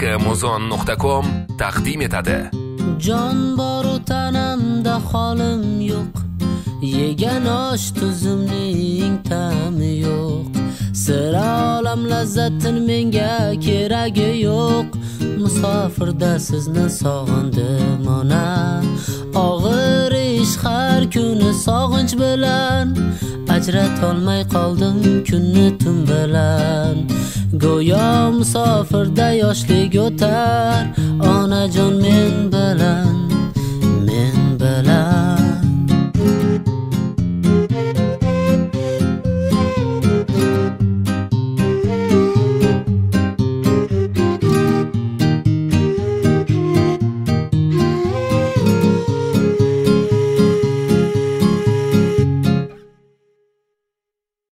muzon.com taqdim etadi. Jon bor u tanamda holim yo'q, yegan osh tuzimning ta'mi yo'q. Sira olam lazzatin menga keragi yo'q. Musofirda sizni sog'indim ona, og'ir ish har kuni sog'inch bilan, ajratolmay qoldim kunni tun bilan. Go'yo musofirda yoshlik o'tar, onajon men bilan.